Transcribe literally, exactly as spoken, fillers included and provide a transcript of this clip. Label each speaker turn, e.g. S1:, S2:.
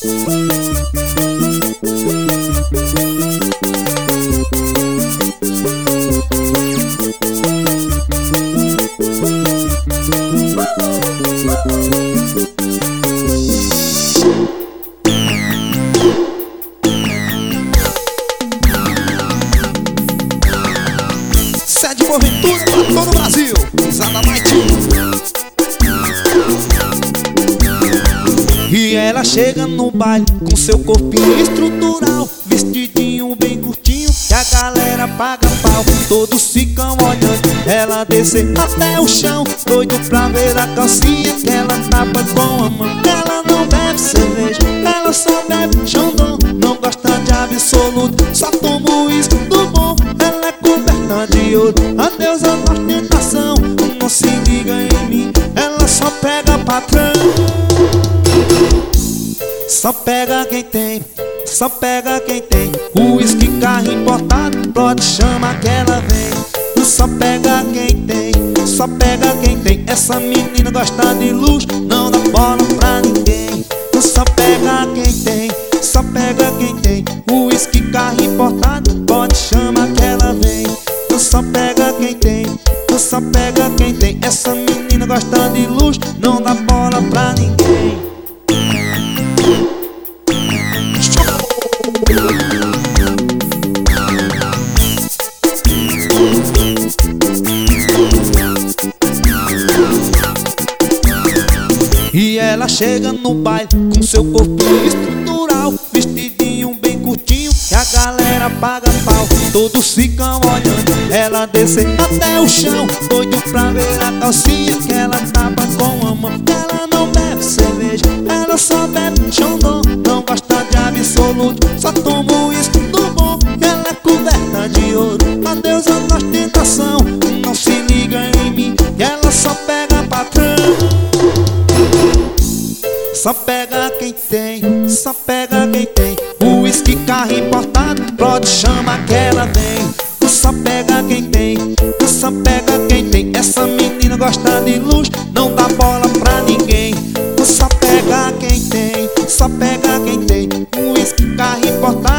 S1: Sede Porventura pra todo o Brasil. Risada Night. E ela chega no baile com seu corpinho estrutural, vestidinho bem curtinho, que a galera paga pau. Todos ficam olhando ela descer até o chão, doido pra ver a calcinha que ela tapa com a mão. Ela não bebe cerveja, ela só bebe Xandão. Não gosta de absoluto, só toma o uísque do bom. Ela é coberta de ouro, a deusa da ostentação. Não se liga em mim, ela só pega patrão. Só pega quem tem, só pega quem tem uísque, carro importado, pode chama que ela vem. Só pega quem tem, só pega quem tem. Essa menina gosta de luxo, não dá bola pra ninguém. Só pega quem tem, só pega quem tem uísque, carro importado, pode chama que ela vem. Só pega quem tem, só pega quem tem. Essa menina gosta de luxo, não dá bola pra ninguém. E ela chega no baile com seu corpinho estrutural, vestidinho bem curtinho, que a galera paga pau. Todos ficam olhando ela descer até o chão, doido pra ver a calcinha que ela tapa com a mão. Ela não bebe cerveja, ela só bebe Xandão. Não gosta de absoluto, só toma o uísque do bom. Ela é coberta de ouro, a deusa da ostentação. Não se liga em mim, que ela só pega patrão. Só pega quem tem, só pega quem tem uísque, carro importado, pode chama que ela vem. Só pega quem tem, só pega quem tem. Essa menina gosta de luxo, não dá bola pra ninguém. Só pega quem tem, só pega quem tem uísque, carro importado,